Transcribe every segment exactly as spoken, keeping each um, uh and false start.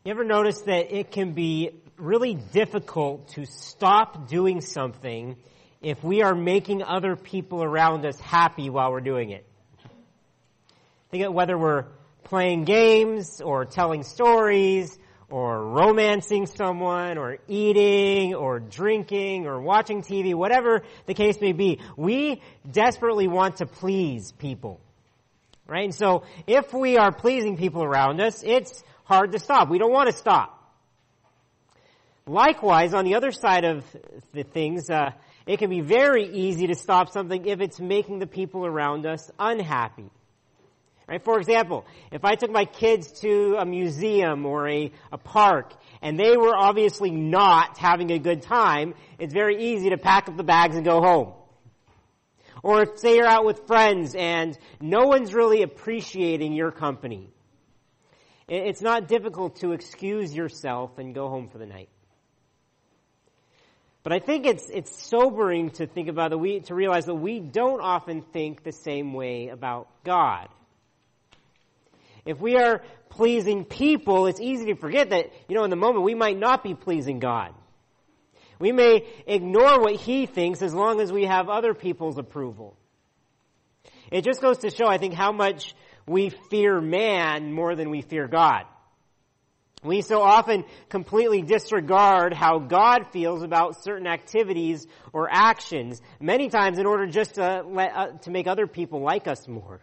You ever notice that it can be really difficult to stop doing something if we are making other people around us happy while we're doing it? Think of whether we're playing games or telling stories or romancing someone or eating or drinking or watching T V, whatever the case may be. We desperately want to please people, right? And so if we are pleasing people around us, it's hard to stop. We don't want to stop. Likewise, on the other side of the things, uh, it can be very easy to stop something if it's making the people around us unhappy. Right? For example, if I took my kids to a museum or a, a park and they were obviously not having a good time, it's very easy to pack up the bags and go home. Or if, say, you're out with friends and no one's really appreciating your company, it's not difficult to excuse yourself and go home for the night. But I think it's it's sobering to think about that we to realize that we don't often think the same way about God. If we are pleasing people, it's easy to forget that, you know, in the moment we might not be pleasing God. We may ignore what He thinks as long as we have other people's approval. It just goes to show, I think, how much we fear man more than we fear God. We so often completely disregard how God feels about certain activities or actions, many times in order just to let, uh, to make other people like us more.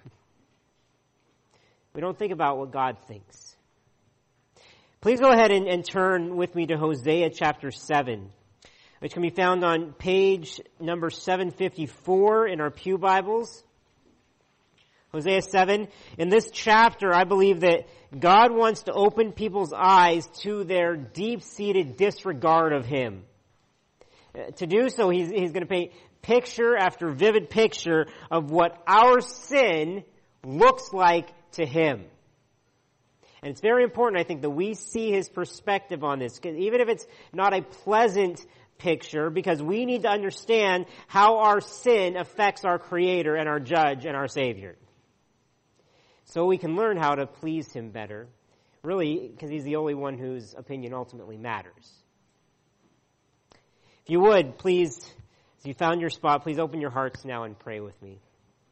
We don't think about what God thinks. Please go ahead and, and turn with me to Hosea chapter seven, which can be found on page number seven fifty-four in our Pew Bibles. Hosea seven. In this chapter, I believe that God wants to open people's eyes to their deep-seated disregard of Him. Uh, to do so, He's, he's going to paint picture after vivid picture of what our sin looks like to Him. And it's very important, I think, that we see His perspective on this, because even if it's not a pleasant picture, because we need to understand how our sin affects our Creator and our Judge and our Savior. So we can learn how to please Him better, really, because He's the only one whose opinion ultimately matters. If you would, please, as you found your spot, please open your hearts now and pray with me.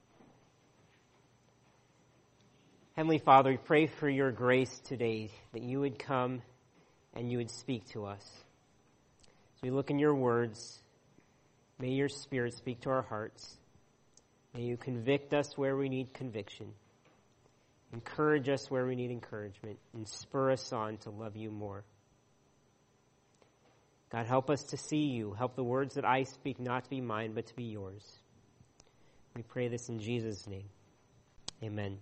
Heavenly Father, we pray for your grace today, that you would come and you would speak to us. As we look in your words, may your Spirit speak to our hearts. May you convict us where we need conviction. Encourage us where we need encouragement, and spur us on to love you more. God, help us to see you. Help the words that I speak not to be mine, but to be yours. We pray this in Jesus' name. Amen.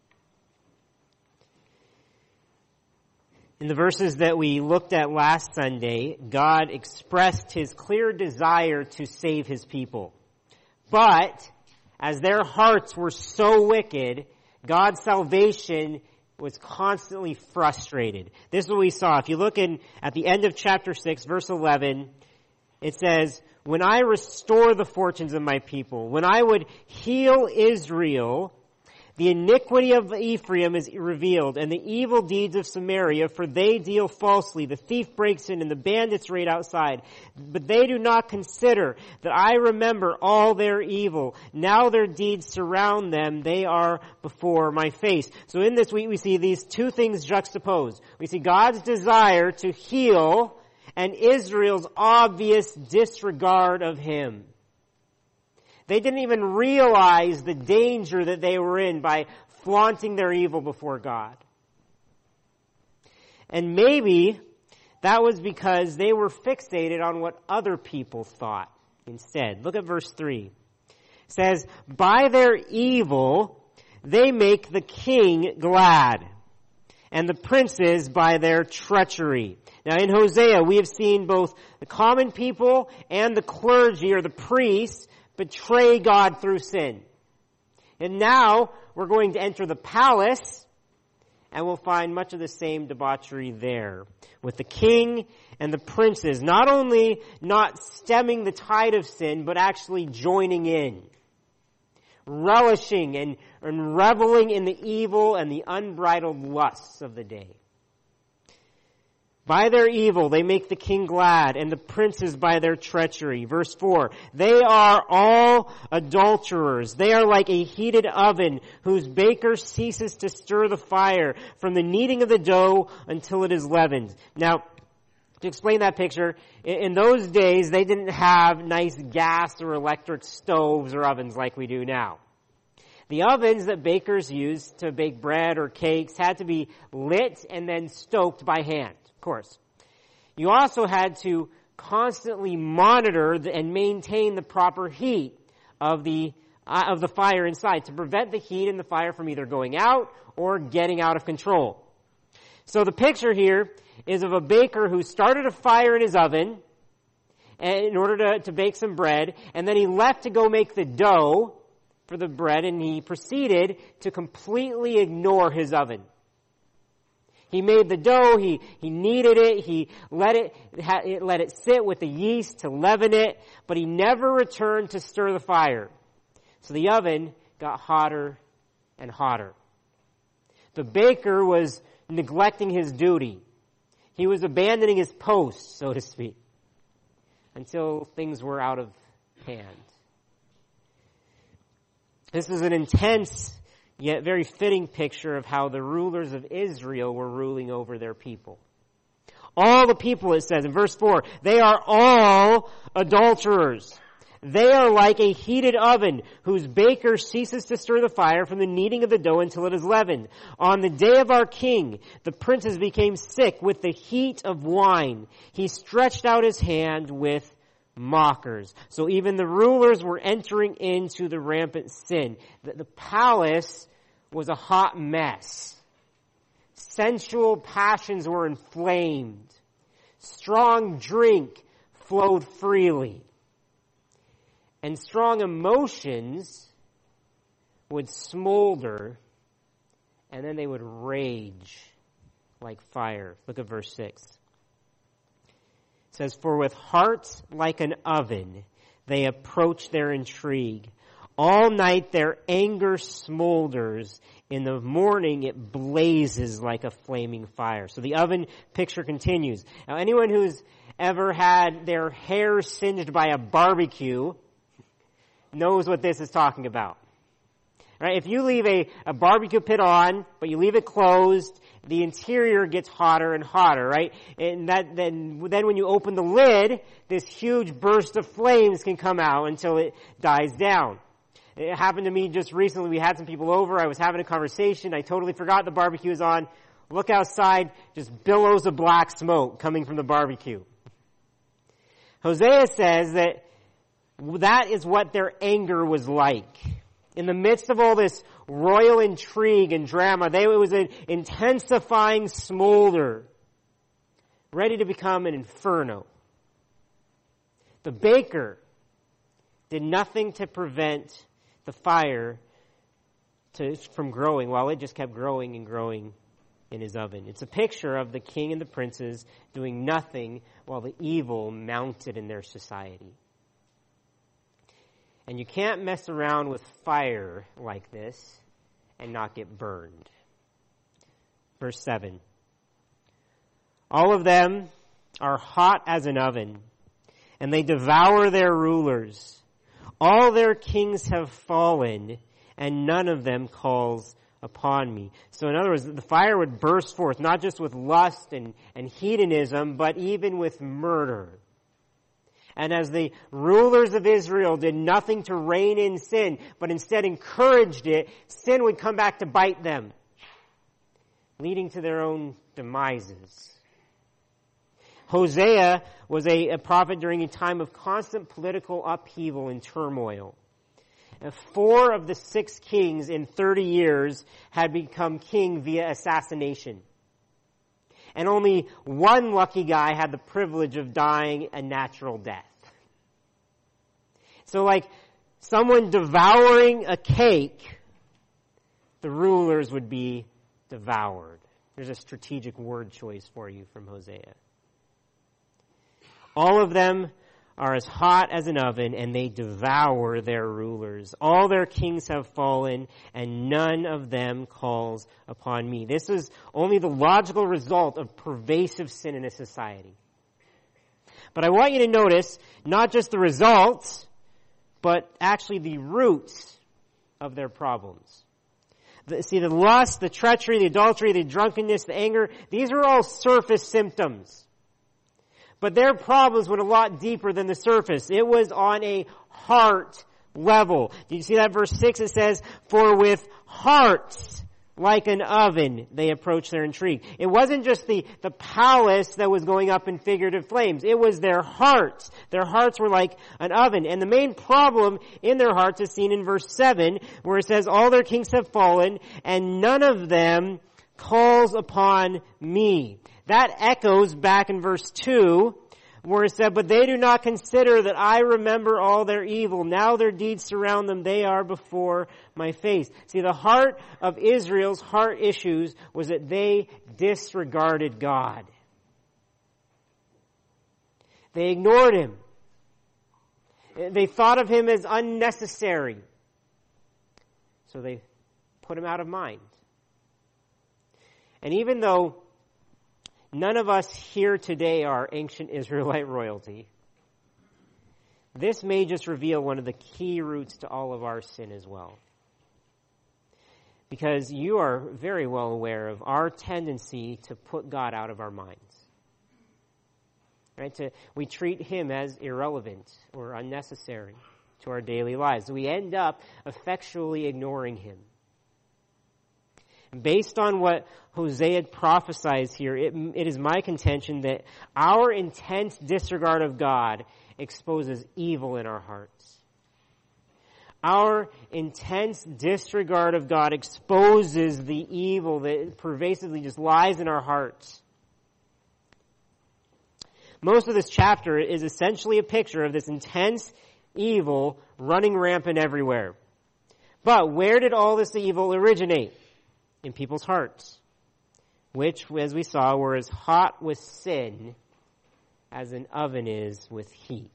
In the verses that we looked at last Sunday, God expressed His clear desire to save His people. But, as their hearts were so wicked, God's salvation was constantly frustrated. This is what we saw. If you look in at the end of chapter six, verse eleven, it says, "When I restore the fortunes of my people, when I would heal Israel, the iniquity of Ephraim is revealed, and the evil deeds of Samaria, for they deal falsely. The thief breaks in, and the bandits raid outside. But they do not consider that I remember all their evil. Now their deeds surround them. They are before my face." So in this we, we see these two things juxtaposed. We see God's desire to heal and Israel's obvious disregard of Him. They didn't even realize the danger that they were in by flaunting their evil before God. And maybe that was because they were fixated on what other people thought instead. Look at verse three. It says, "By their evil they make the king glad, and the princes by their treachery." Now in Hosea we have seen both the common people and the clergy or the priests betray God through sin. And now we're going to enter the palace, and we'll find much of the same debauchery there, with the king and the princes not only not stemming the tide of sin, but actually joining in, relishing and, and reveling in the evil and the unbridled lusts of the day. By their evil, they make the king glad, and the princes by their treachery. Verse four, they are all adulterers. They are like a heated oven, whose baker ceases to stir the fire from the kneading of the dough until it is leavened. Now, to explain that picture, in those days, they didn't have nice gas or electric stoves or ovens like we do now. The ovens that bakers used to bake bread or cakes had to be lit and then stoked by hand. Of course. You also had to constantly monitor and maintain the proper heat of the uh, of the fire inside to prevent the heat in the fire from either going out or getting out of control. So the picture here is of a baker who started a fire in his oven in order to, to bake some bread, and then he left to go make the dough for the bread, and he proceeded to completely ignore his oven. He made the dough, he, he kneaded it, he let it, let it sit with the yeast to leaven it, but he never returned to stir the fire. So the oven got hotter and hotter. The baker was neglecting his duty. He was abandoning his post, so to speak, until things were out of hand. This is an intense yet very fitting picture of how the rulers of Israel were ruling over their people. All the people, it says in verse four, they are all adulterers. They are like a heated oven whose baker ceases to stir the fire from the kneading of the dough until it is leavened. On the day of our king, the princes became sick with the heat of wine. He stretched out his hand with mockers. So even the rulers were entering into the rampant sin. The, the palace was a hot mess. Sensual passions were inflamed. Strong drink flowed freely. And strong emotions would smolder, and then they would rage like fire. Look at verse six. It says, for with hearts like an oven, they approach their intrigue. All night their anger smolders. In the morning it blazes like a flaming fire. So the oven picture continues. Now anyone who's ever had their hair singed by a barbecue knows what this is talking about. Right? If you leave a, a barbecue pit on, but you leave it closed, the interior gets hotter and hotter, right? And that then then when you open the lid, this huge burst of flames can come out until it dies down. It happened to me just recently. We had some people over. I was having a conversation. I totally forgot the barbecue was on. Look outside, just billows of black smoke coming from the barbecue. Hosea says that that is what their anger was like. In the midst of all this royal intrigue and drama, they, it was an intensifying smolder, ready to become an inferno. The baker did nothing to prevent the fire to, from growing, while it just kept growing and growing in his oven. It's a picture of the king and the princes doing nothing while the evil mounted in their society. And you can't mess around with fire like this and not get burned. Verse seven. All of them are hot as an oven, and they devour their rulers. All their kings have fallen, and none of them calls upon me. So in other words, the fire would burst forth, not just with lust and, and hedonism, but even with murder. And as the rulers of Israel did nothing to rein in sin, but instead encouraged it, sin would come back to bite them, leading to their own demises. Hosea was a, a prophet during a time of constant political upheaval and turmoil. And four of the six kings in thirty years had become king via assassination. And only one lucky guy had the privilege of dying a natural death. So like someone devouring a cake, the rulers would be devoured. There's a strategic word choice for you from Hosea. All of them are as hot as an oven, and they devour their rulers. All their kings have fallen, and none of them calls upon me. This is only the logical result of pervasive sin in a society. But I want you to notice not just the results, but actually the roots of their problems. The, see, the lust, the treachery, the adultery, the drunkenness, the anger, these are all surface symptoms. But their problems went a lot deeper than the surface. It was on a heart level. Did you see that verse six? It says, for with hearts like an oven they approach their intrigue. It wasn't just the, the palace that was going up in figurative flames. It was their hearts. Their hearts were like an oven. And the main problem in their hearts is seen in verse seven, where it says, all their kings have fallen, and none of them calls upon me. That echoes back in verse two, where it said, but they do not consider that I remember all their evil. Now their deeds surround them. They are before my face. See, the heart of Israel's heart issues was that they disregarded God. They ignored him. They thought of him as unnecessary. So they put him out of mind. And even though none of us here today are ancient Israelite royalty, this may just reveal one of the key roots to all of our sin as well. Because you are very well aware of our tendency to put God out of our minds. Right? To, we treat him as irrelevant or unnecessary to our daily lives. We end up effectually ignoring him. Based on what Hosea prophesies here, it, it is my contention that our intense disregard of God exposes evil in our hearts. Our intense disregard of God exposes the evil that pervasively just lies in our hearts. Most of this chapter is essentially a picture of this intense evil running rampant everywhere. But where did all this evil originate? In people's hearts, which, as we saw, were as hot with sin as an oven is with heat.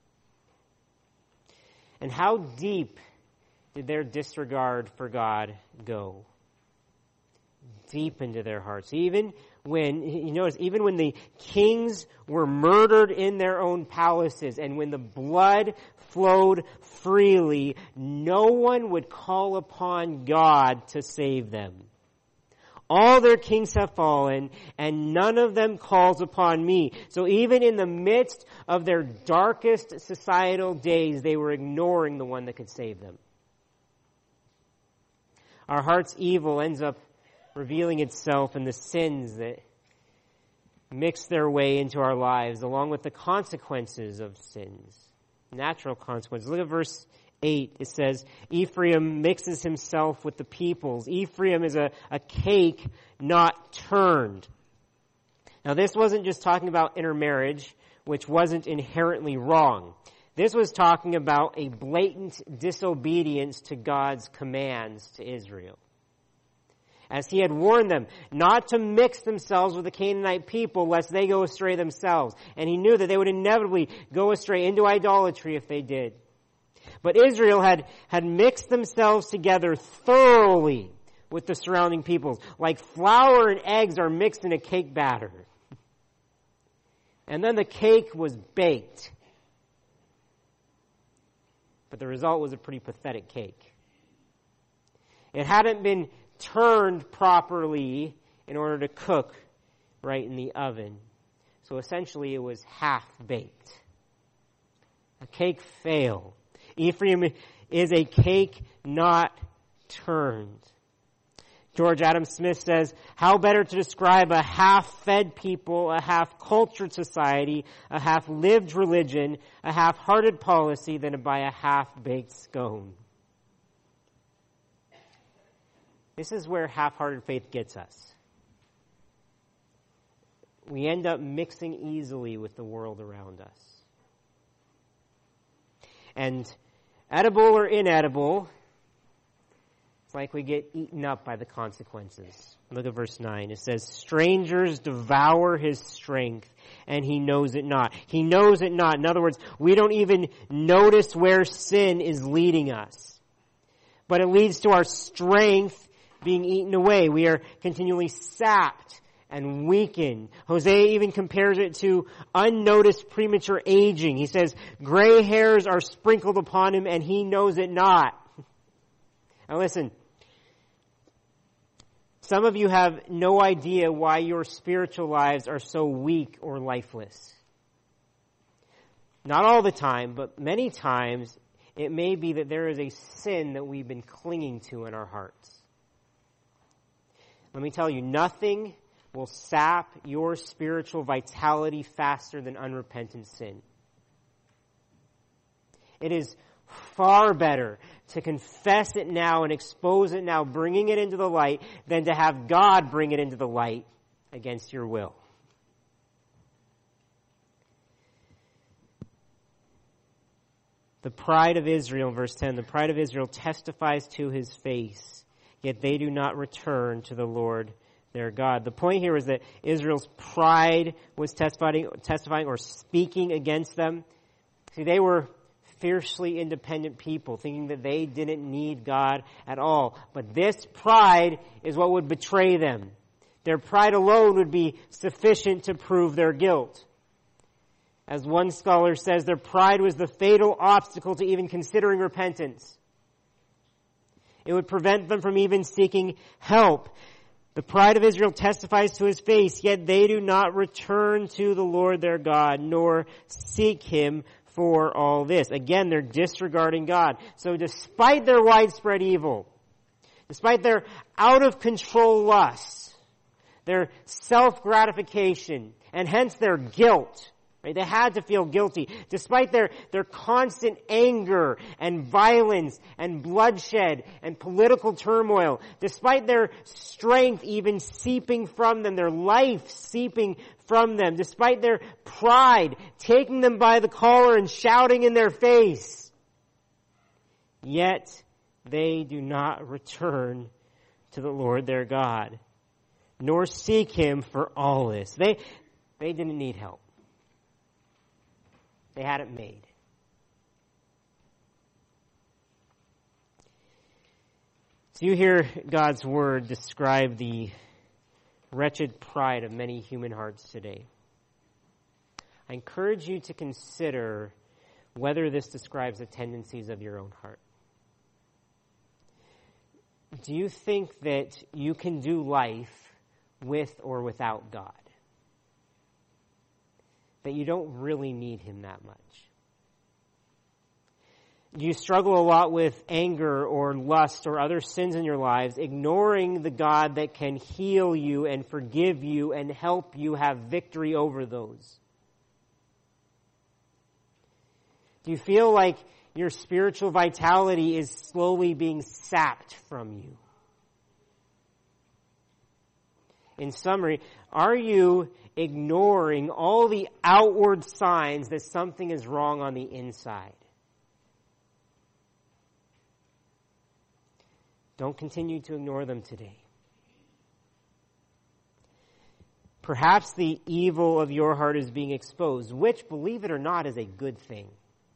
And how deep did their disregard for God go? Deep into their hearts. Even when, you notice, even when the kings were murdered in their own palaces and when the blood flowed freely, no one would call upon God to save them. All their kings have fallen, and none of them calls upon me. So even in the midst of their darkest societal days, they were ignoring the one that could save them. Our heart's evil ends up revealing itself in the sins that mix their way into our lives, along with the consequences of sins, natural consequences. Look at verse eight. It says, Ephraim mixes himself with the peoples. Ephraim is a, a cake not turned. Now, this wasn't just talking about intermarriage, which wasn't inherently wrong. This was talking about a blatant disobedience to God's commands to Israel. As he had warned them not to mix themselves with the Canaanite people lest they go astray themselves. And he knew that they would inevitably go astray into idolatry if they did. But Israel had, had mixed themselves together thoroughly with the surrounding peoples, like flour and eggs are mixed in a cake batter. And then the cake was baked. But the result was a pretty pathetic cake. It hadn't been turned properly in order to cook right in the oven. So essentially it was half-baked. A cake failed. Ephraim is a cake not turned. George Adam Smith says, how better to describe a half-fed people, a half-cultured society, a half-lived religion, a half-hearted policy than by a half-baked scone. This is where half-hearted faith gets us. We end up mixing easily with the world around us. And edible or inedible, like we get eaten up by the consequences. Look at verse nine. It says, strangers devour his strength, and he knows it not. He knows it not. In other words, we don't even notice where sin is leading us. But it leads to our strength being eaten away. We are continually sapped and weakened. Hosea even compares it to unnoticed premature aging. He says, gray hairs are sprinkled upon him, and he knows it not. Now listen, some of you have no idea why your spiritual lives are so weak or lifeless. Not all the time, but many times it may be that there is a sin that we've been clinging to in our hearts. Let me tell you, nothing will sap your spiritual vitality faster than unrepentant sin. It is far better to confess it now and expose it now, bringing it into the light, than to have God bring it into the light against your will. The pride of Israel, verse ten, the pride of Israel testifies to his face, yet they do not return to the Lord their God. The point here is that Israel's pride was testifying, testifying or speaking against them. See, they were fiercely independent people, thinking that they didn't need God at all. But this pride is what would betray them. Their pride alone would be sufficient to prove their guilt. As one scholar says, their pride was the fatal obstacle to even considering repentance. It would prevent them from even seeking help. The pride of Israel testifies to his face, yet they do not return to the Lord their God, nor seek him for all this. Again, they're disregarding God. So despite their widespread evil, despite their out-of-control lusts, their self-gratification, and hence their guilt, right? They had to feel guilty. Despite their, their constant anger and violence and bloodshed and political turmoil, despite their strength even seeping from them, their life seeping from them, despite their pride taking them by the collar and shouting in their face, yet they do not return to the Lord their God, nor seek him for all this. They, they didn't need help. They had it made. So you hear God's word describe the wretched pride of many human hearts today. I encourage you to consider whether this describes the tendencies of your own heart. Do you think that you can do life with or without God? That you don't really need him that much? Do you struggle a lot with anger or lust or other sins in your lives, ignoring the God that can heal you and forgive you and help you have victory over those? Do you feel like your spiritual vitality is slowly being sapped from you? In summary, are you ignoring all the outward signs that something is wrong on the inside? Don't continue to ignore them today. Perhaps the evil of your heart is being exposed, which, believe it or not, is a good thing.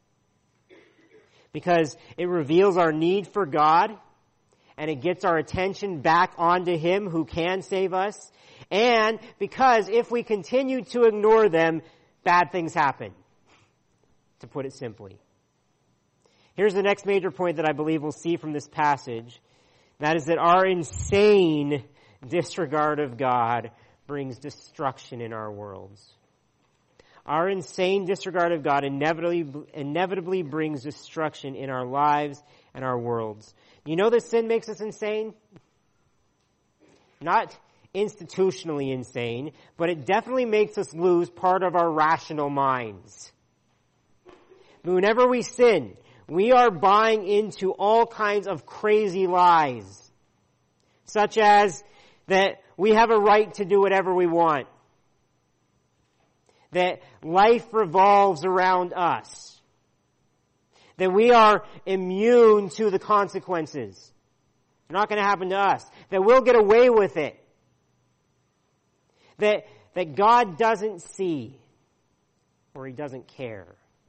Because it reveals our need for God, and it gets our attention back onto him who can save us. And because if we continue to ignore them, bad things happen, to put it simply. Here's the next major point that I believe we'll see from this passage. That is that our insane disregard of God brings destruction in our worlds. Our insane disregard of God inevitably, inevitably brings destruction in our lives and our worlds. You know that sin makes us insane? Not institutionally insane, but it definitely makes us lose part of our rational minds. Whenever we sin, we are buying into all kinds of crazy lies, such as that we have a right to do whatever we want, that life revolves around us, that we are immune to the consequences, They're not going to happen to us. That we'll get away with it. That, that God doesn't see or he doesn't care.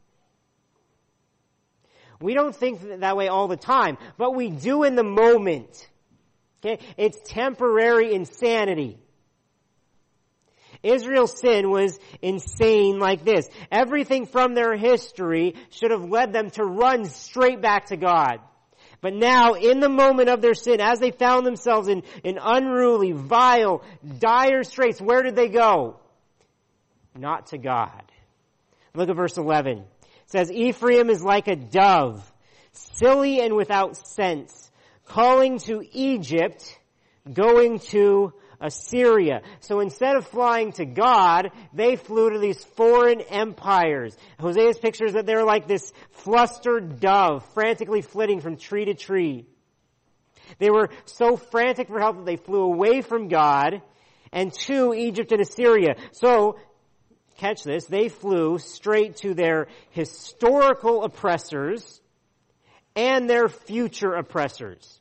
We don't think that way all the time, but we do in the moment. Okay? It's temporary insanity. Israel's sin was insane like this. Everything from their history should have led them to run straight back to God. But now, in the moment of their sin, as they found themselves in, in unruly, vile, dire straits, where did they go? Not to God. Look at verse eleven. It says, Ephraim is like a dove, silly and without sense, calling to Egypt, going to Assyria. So instead of flying to God, they flew to these foreign empires. Hosea's pictures that they're like this flustered dove, frantically flitting from tree to tree. They were so frantic for help that they flew away from God and to Egypt and Assyria. So, catch this, they flew straight to their historical oppressors and their future oppressors.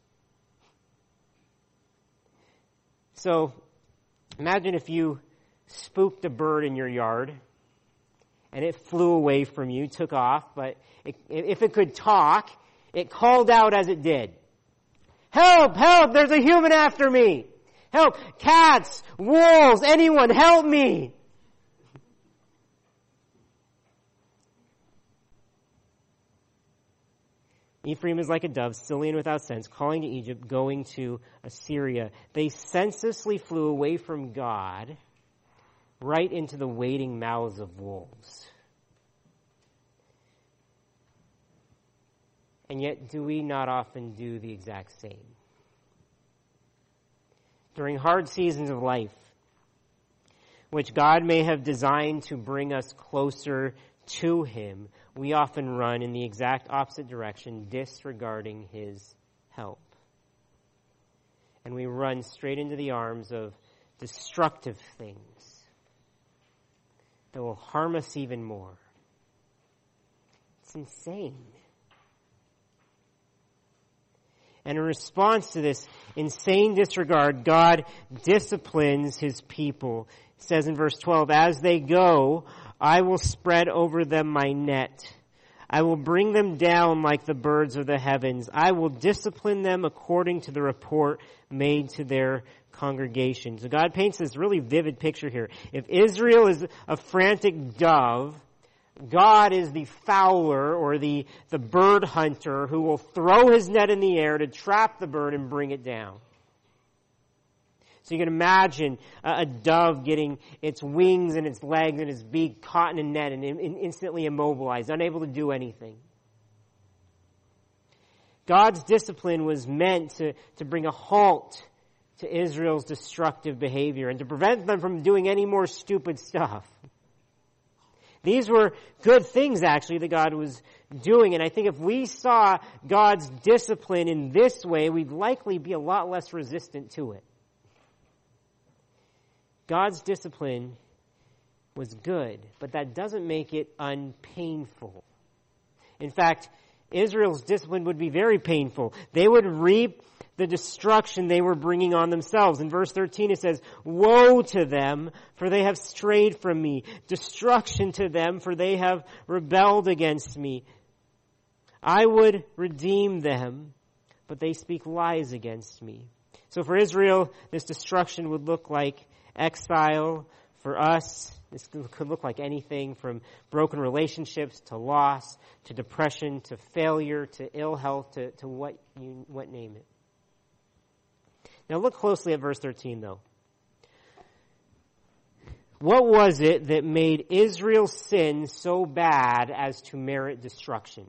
So, imagine if you spooked a bird in your yard and it flew away from you, took off, but it, if it could talk, it called out as it did. Help! Help! There's a human after me! Help! Cats! Wolves! Anyone! Help me! Ephraim is like a dove, silly and without sense, calling to Egypt, going to Assyria. They senselessly flew away from God, right into the waiting mouths of wolves. And yet, do we not often do the exact same? During hard seasons of life, which God may have designed to bring us closer to Him, we often run in the exact opposite direction, disregarding His help. And we run straight into the arms of destructive things that will harm us even more. It's insane. And in response to this insane disregard, God disciplines His people. It says in verse twelve, as they go, I will spread over them my net. I will bring them down like the birds of the heavens. I will discipline them according to the report made to their congregation. So God paints this really vivid picture here. If Israel is a frantic dove, God is the fowler or the, the bird hunter who will throw his net in the air to trap the bird and bring it down. So you can imagine a, a dove getting its wings and its legs and its beak caught in a net and, and instantly immobilized, unable to do anything. God's discipline was meant to, to bring a halt to Israel's destructive behavior and to prevent them from doing any more stupid stuff. These were good things, actually, that God was doing. And I think if we saw God's discipline in this way, we'd likely be a lot less resistant to it. God's discipline was good, but that doesn't make it unpainful. In fact, Israel's discipline would be very painful. They would reap the destruction they were bringing on themselves. In verse thirteen it says, woe to them, for they have strayed from me. Destruction to them, for they have rebelled against me. I would redeem them, but they speak lies against me. So for Israel, this destruction would look like exile. For us, this could look like anything from broken relationships to loss, to depression, to failure, to ill health, to, to what you what name it. Now look closely at verse thirteen, though. What was it that made Israel's sin so bad as to merit destruction?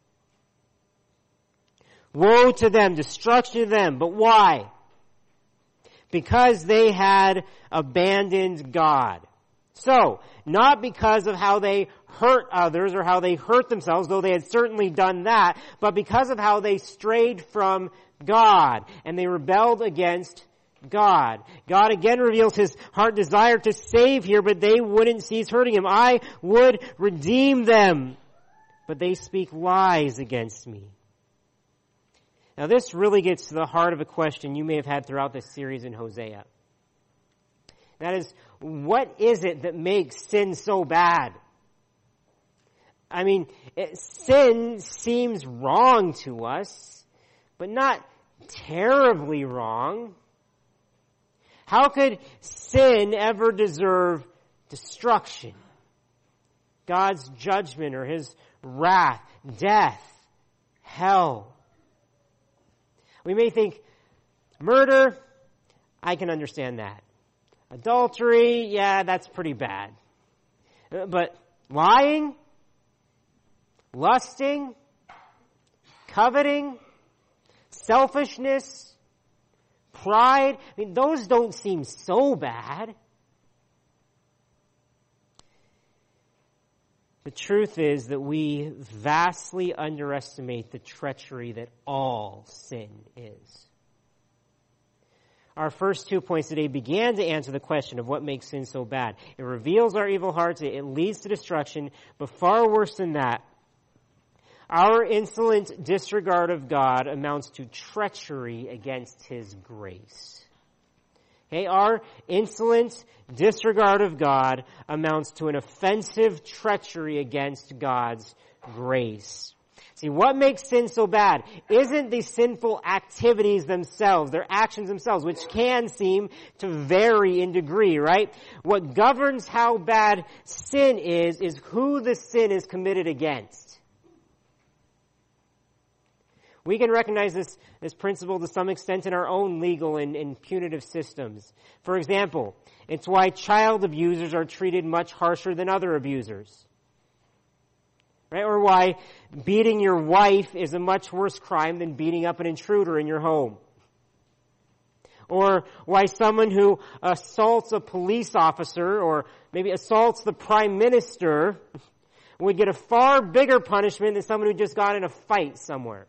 Woe to them, destruction to them, but why? Because they had abandoned God. So, not because of how they hurt others or how they hurt themselves, though they had certainly done that, but because of how they strayed from God and they rebelled against God. God again reveals His heart desire to save here, but they wouldn't cease hurting Him. I would redeem them, but they speak lies against me. Now this really gets to the heart of a question you may have had throughout this series in Hosea. That is, what is it that makes sin so bad? I mean, it, sin seems wrong to us, but not terribly wrong. How could sin ever deserve destruction? God's judgment or His wrath, death, hell. We may think, murder, I can understand that. Adultery, yeah, that's pretty bad. But lying, lusting, coveting, selfishness, pride, I mean, those don't seem so bad. The truth is that we vastly underestimate the treachery that all sin is. Our first two points today began to answer the question of what makes sin so bad. It reveals our evil hearts, it leads to destruction, but far worse than that, our insolent disregard of God amounts to treachery against His grace. Okay, our insolent disregard of God amounts to an offensive treachery against God's grace. See, what makes sin so bad isn't the sinful activities themselves, their actions themselves, which can seem to vary in degree, right? What governs how bad sin is, is who the sin is committed against. We can recognize this, this principle to some extent in our own legal and, and punitive systems. For example, it's why child abusers are treated much harsher than other abusers. Right? Or why beating your wife is a much worse crime than beating up an intruder in your home. Or why someone who assaults a police officer or maybe assaults the prime minister would get a far bigger punishment than someone who just got in a fight somewhere.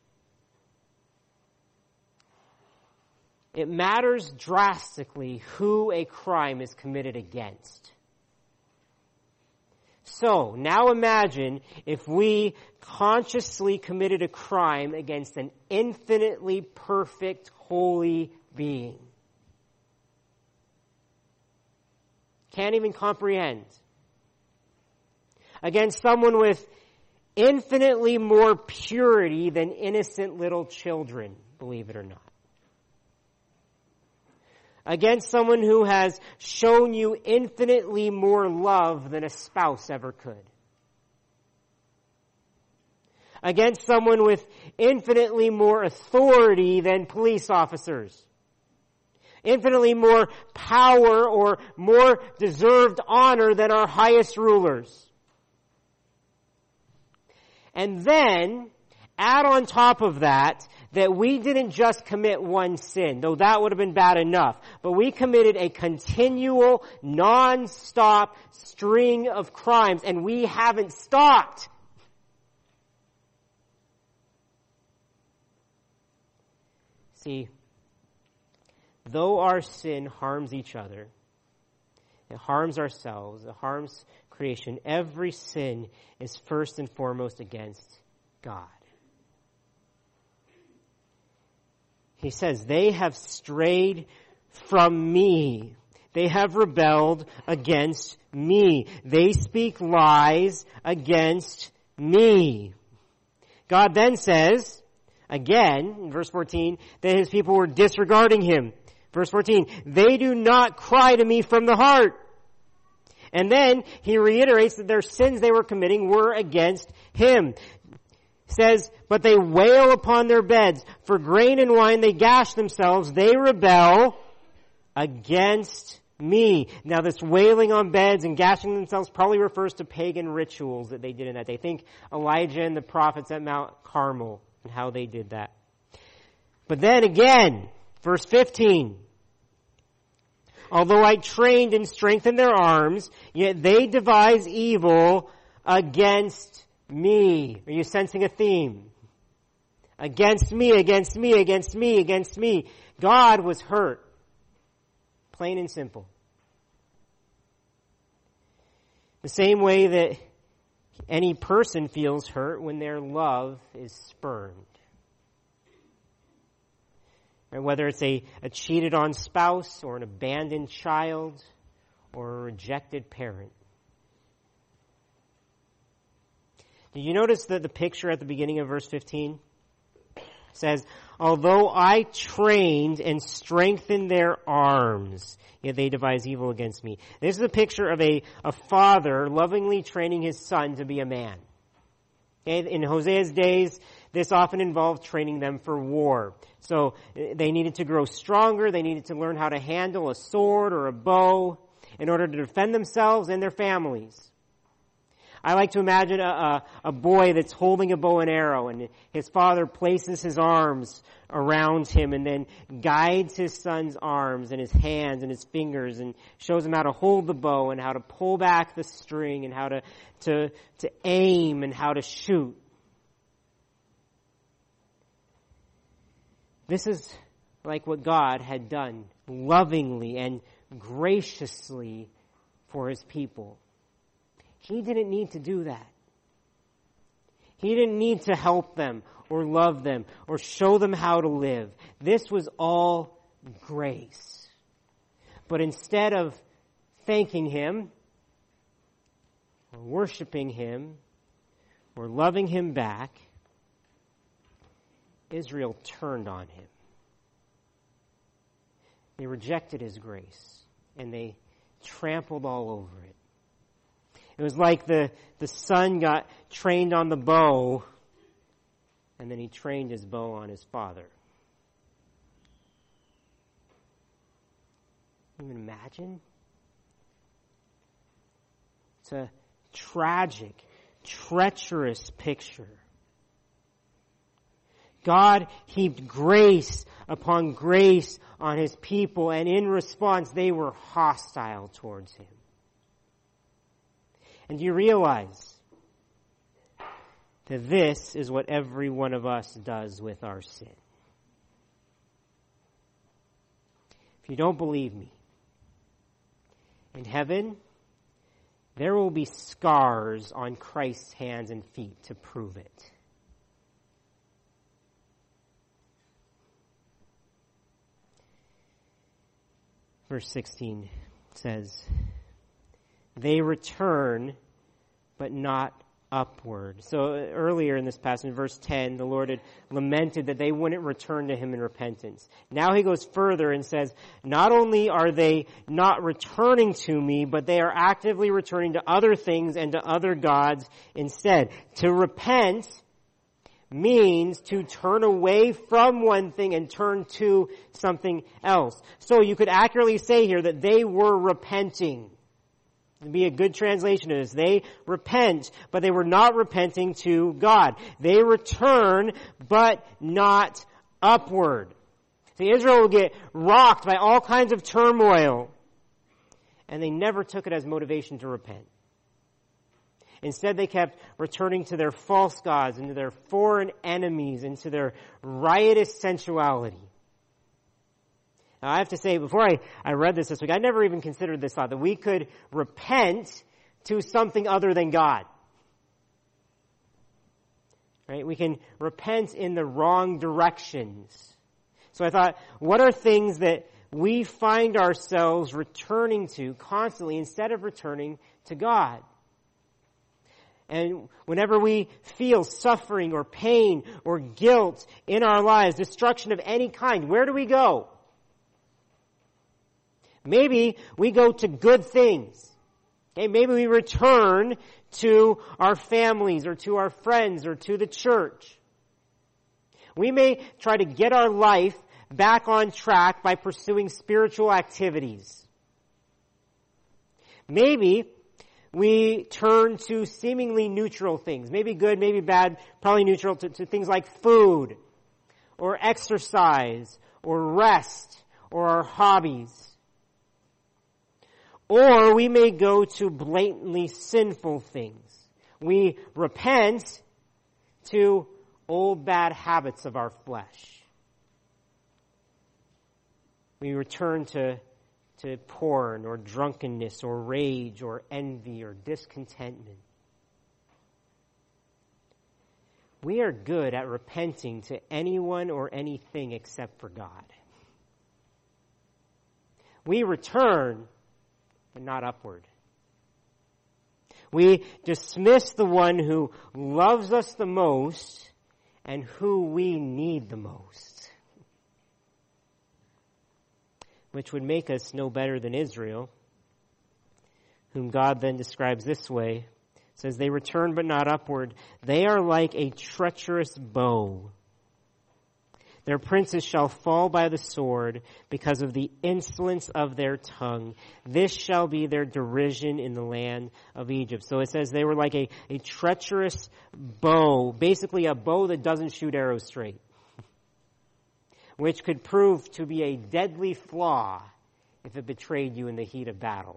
It matters drastically who a crime is committed against. So, now imagine if we consciously committed a crime against an infinitely perfect, holy being. Can't even comprehend. Against someone with infinitely more purity than innocent little children, believe it or not. Against someone who has shown you infinitely more love than a spouse ever could. Against someone with infinitely more authority than police officers. Infinitely more power or more deserved honor than our highest rulers. And then, add on top of that, that we didn't just commit one sin, though that would have been bad enough, but we committed a continual, non-stop string of crimes, and we haven't stopped. See, though our sin harms each other, it harms ourselves, it harms creation, every sin is first and foremost against God. He says, they have strayed from me. They have rebelled against me. They speak lies against me. God then says, again, in verse fourteen, that His people were disregarding Him. Verse fourteen, they do not cry to me from the heart. And then He reiterates that their sins they were committing were against Him. Says, but they wail upon their beds. For grain and wine they gash themselves. They rebel against me. Now this wailing on beds and gashing themselves probably refers to pagan rituals that they did in that day. Think Elijah and the prophets at Mount Carmel and how they did that. But then again, verse fifteen. Although I trained and strengthened their arms, yet they devise evil against me. Are you sensing a theme? Against me, against me, against me, against me. God was hurt. Plain and simple. The same way that any person feels hurt when their love is spurned. Right? Whether it's a, a cheated on spouse or an abandoned child or a rejected parent. Did you notice that the picture at the beginning of verse fifteen says, although I trained and strengthened their arms, yet they devise evil against me. This is a picture of a, a father lovingly training his son to be a man. Okay? In Hosea's days, this often involved training them for war. So they needed to grow stronger. They needed to learn how to handle a sword or a bow in order to defend themselves and their families. I like to imagine a, a, a boy that's holding a bow and arrow, and his father places his arms around him and then guides his son's arms and his hands and his fingers and shows him how to hold the bow and how to pull back the string and how to, to, to aim and how to shoot. This is like what God had done lovingly and graciously for his people. He didn't need to do that. He didn't need to help them or love them or show them how to live. This was all grace. But instead of thanking him or worshiping him or loving him back, Israel turned on him. They rejected his grace and they trampled all over it. It was like the, the son got trained on the bow, and then he trained his bow on his father. Can you imagine? It's a tragic, treacherous picture. God heaped grace upon grace on his people, and in response, they were hostile towards him. And do you realize that this is what every one of us does with our sin? If you don't believe me, in heaven, there will be scars on Christ's hands and feet to prove it. Verse sixteen says, they return, but not upward. So earlier in this passage, in verse ten, the Lord had lamented that they wouldn't return to him in repentance. Now he goes further and says, not only are they not returning to me, but they are actively returning to other things and to other gods instead. To repent means to turn away from one thing and turn to something else. So you could accurately say here that they were repenting. To be a good translation of this. They repent, but they were not repenting to God. They return, but not upward. See, Israel will get rocked by all kinds of turmoil, and they never took it as motivation to repent. Instead, they kept returning to their false gods and to their foreign enemies and to their riotous sensuality. Now, I have to say, before I, I read this this week, I never even considered this thought, that we could repent to something other than God. Right? We can repent in the wrong directions. So I thought, what are things that we find ourselves returning to constantly instead of returning to God? And whenever we feel suffering or pain or guilt in our lives, destruction of any kind, where do we go? Maybe we go to good things. Okay, maybe we return to our families or to our friends or to the church. We may try to get our life back on track by pursuing spiritual activities. Maybe we turn to seemingly neutral things, maybe good, maybe bad, probably neutral, to, to things like food or exercise or rest or our hobbies. Or we may go to blatantly sinful things. We repent to old bad habits of our flesh. We return to, to porn or drunkenness or rage or envy or discontentment. We are good at repenting to anyone or anything except for God. We return, but not upward. We dismiss the one who loves us the most and who we need the most. Which would make us no better than Israel, whom God then describes this way. It says, they return but not upward. They are like a treacherous bow. Their princes shall fall by the sword because of the insolence of their tongue. This shall be their derision in the land of Egypt. So it says they were like a, a treacherous bow, basically a bow that doesn't shoot arrows straight, which could prove to be a deadly flaw if it betrayed you in the heat of battle.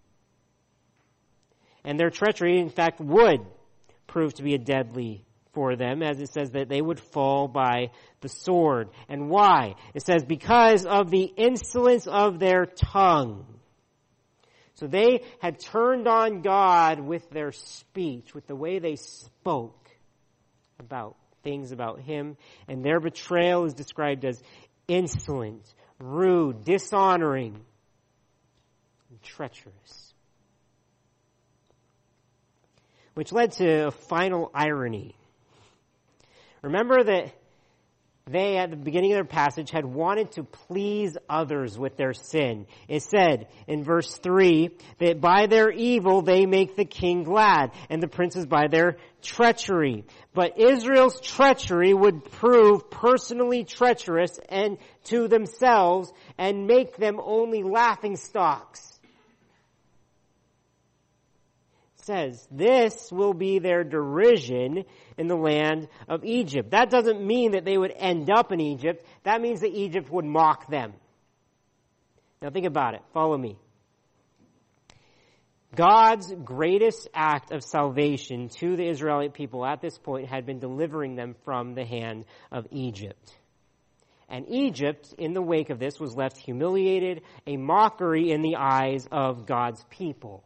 And their treachery, in fact, would prove to be a deadly for them, as it says that they would fall by the sword. And why? It says because of the insolence of their tongue. So they had turned on God with their speech, with the way they spoke about things about him, and their betrayal is described as insolent, rude, dishonoring, and treacherous. Which led to a final irony. Remember that they, at the beginning of their passage, had wanted to please others with their sin. It said in verse three that by their evil they make the king glad, and the princes by their treachery. But Israel's treachery would prove personally treacherous and to themselves and make them only laughing stocks. Says this will be their derision in the land of Egypt. That doesn't mean that they would end up in Egypt. That means that Egypt would mock them. Now think about it. Follow me. God's greatest act of salvation to the Israelite people at this point had been delivering them from the hand of Egypt. And Egypt, in the wake of this, was left humiliated, a mockery in the eyes of God's people.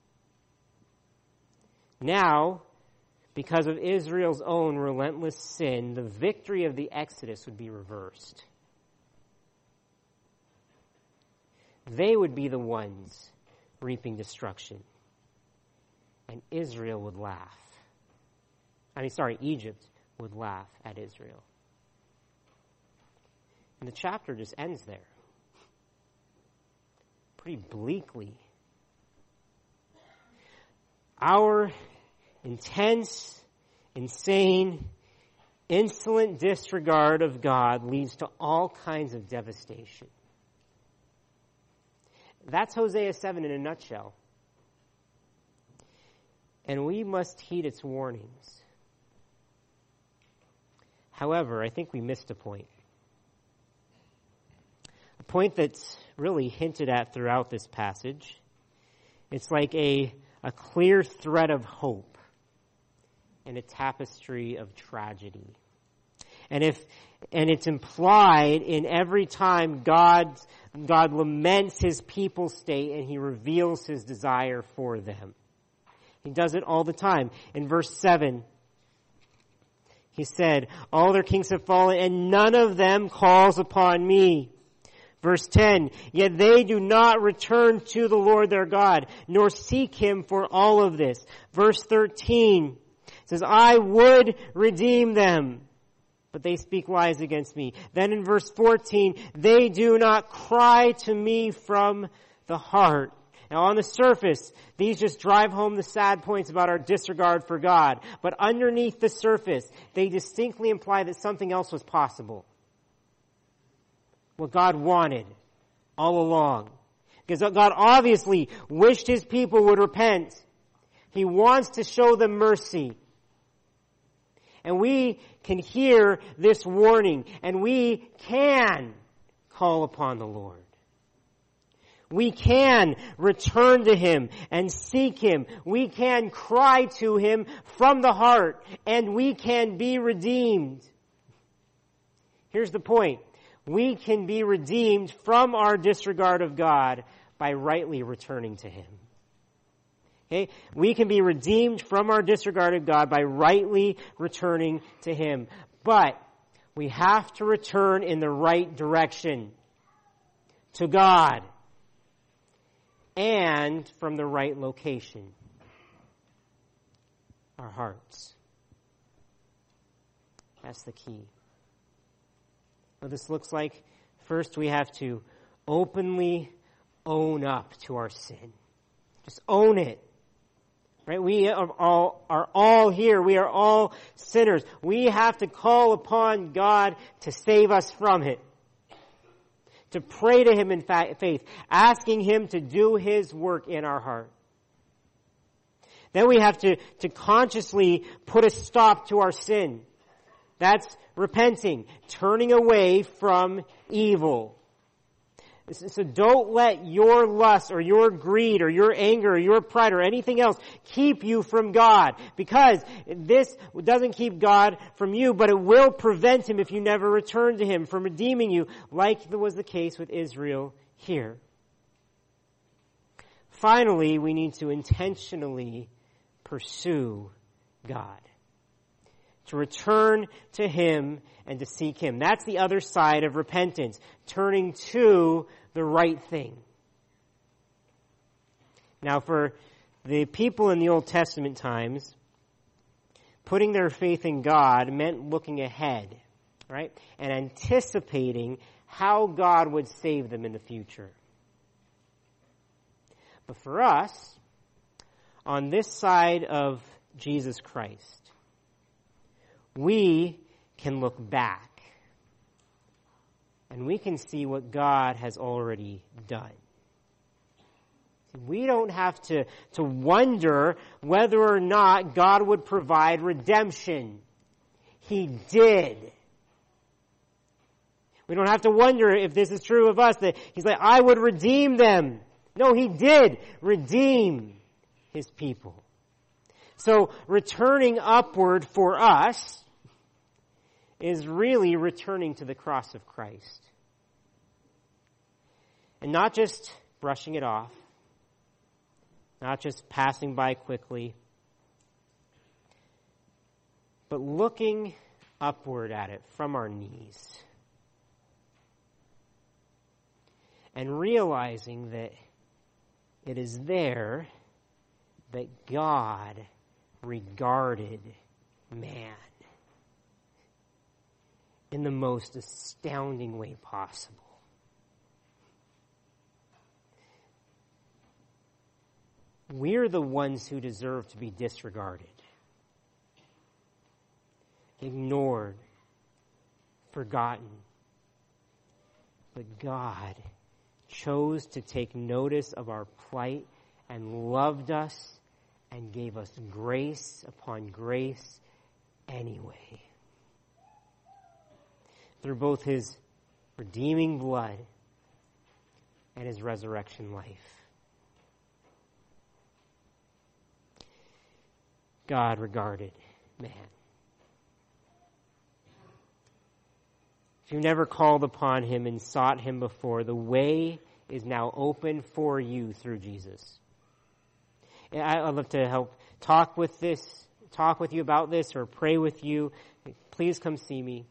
Now, because of Israel's own relentless sin, the victory of the Exodus would be reversed. They would be the ones reaping destruction. And Israel would laugh. I mean, sorry, Egypt would laugh at Israel. And the chapter just ends there. Pretty bleakly. Our intense, insane, insolent disregard of God leads to all kinds of devastation. That's Hosea seven in a nutshell. And we must heed its warnings. However, I think we missed a point. A point that's really hinted at throughout this passage. It's like a A clear thread of hope and a tapestry of tragedy. And if, and it's implied in every time God, God laments his people's state and he reveals his desire for them. He does it all the time. In verse seven, he said, all their kings have fallen and none of them calls upon me. Verse ten, yet they do not return to the Lord their God, nor seek him for all of this. Verse thirteen says, I would redeem them, but they speak lies against me. Then in verse fourteen, they do not cry to me from the heart. Now on the surface, these just drive home the sad points about our disregard for God. But underneath the surface, they distinctly imply that something else was possible. What God wanted all along. Because God obviously wished his people would repent. He wants to show them mercy. And we can hear this warning, and we can call upon the Lord. We can return to him and seek him. We can cry to him from the heart, and we can be redeemed. Here's the point. We can be redeemed from our disregard of God by rightly returning to him. Okay? We can be redeemed from our disregard of God by rightly returning to him. But we have to return in the right direction, to God. and from the right location, our hearts. That's the key. What this looks like, first we have to openly own up to our sin. Just own it. Right? We are all, are all here. We are all sinners. We have to call upon God to save us from it. To pray to Him in faith, asking Him to do His work in our heart. Then we have to, to consciously put a stop to our sin. That's repenting, turning away from evil. So don't let your lust or your greed or your anger or your pride or anything else keep you from God. Because this doesn't keep God from you, but it will prevent Him if you never return to Him from redeeming you, like was the case with Israel here. Finally, we need to intentionally pursue God. To return to Him and to seek Him. That's the other side of repentance. Turning to the right thing. Now for the people in the Old Testament times, putting their faith in God meant looking ahead, right? And anticipating how God would save them in the future. But for us, on this side of Jesus Christ, we can look back and we can see what God has already done. We don't have to, to wonder whether or not God would provide redemption. He did. We don't have to wonder if this is true of us, that He's like, I would redeem them. No, He did redeem His people. So returning upward for us is really returning to the cross of Christ. And not just brushing it off, not just passing by quickly, but looking upward at it from our knees. And realizing that it is there that God regarded man in the most astounding way possible. We're the ones who deserve to be disregarded, ignored, forgotten. But God chose to take notice of our plight and loved us and gave us grace upon grace anyway. Through both His redeeming blood and His resurrection life. God regarded man. If you've never called upon Him and sought Him before, the way is now open for you through Jesus. I'd love to help talk with this, talk with you about this, or pray with you. Please come see me.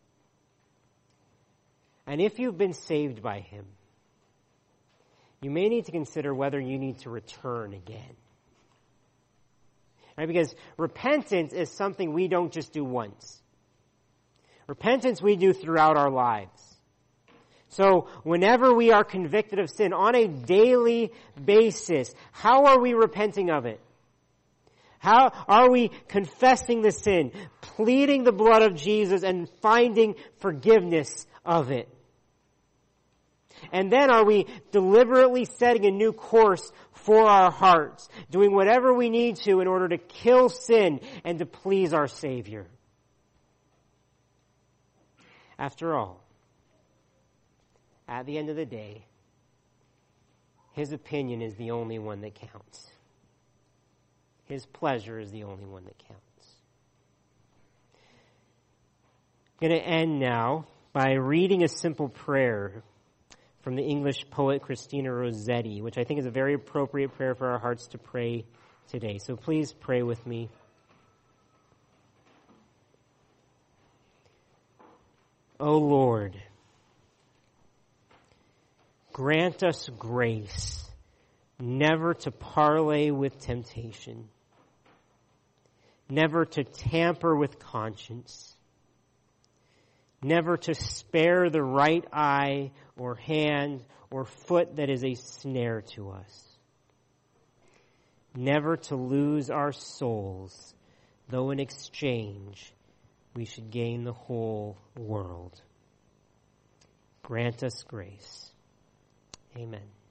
And if you've been saved by Him, you may need to consider whether you need to return again. Right? Because repentance is something we don't just do once. Repentance we do throughout our lives. So whenever we are convicted of sin on a daily basis, how are we repenting of it? How are we confessing the sin, pleading the blood of Jesus, and finding forgiveness of it? And then are we deliberately setting a new course for our hearts, doing whatever we need to in order to kill sin and to please our Savior? After all, at the end of the day, His opinion is the only one that counts. His pleasure is the only one that counts. I'm going to end now by reading a simple prayer from the English poet Christina Rossetti, which I think is a very appropriate prayer for our hearts to pray today. So please pray with me. O Lord, grant us grace never to parley with temptation, never to tamper with conscience, never to spare the right eye or hand or foot that is a snare to us, never to lose our souls, though in exchange we should gain the whole world. Grant us grace. Amen.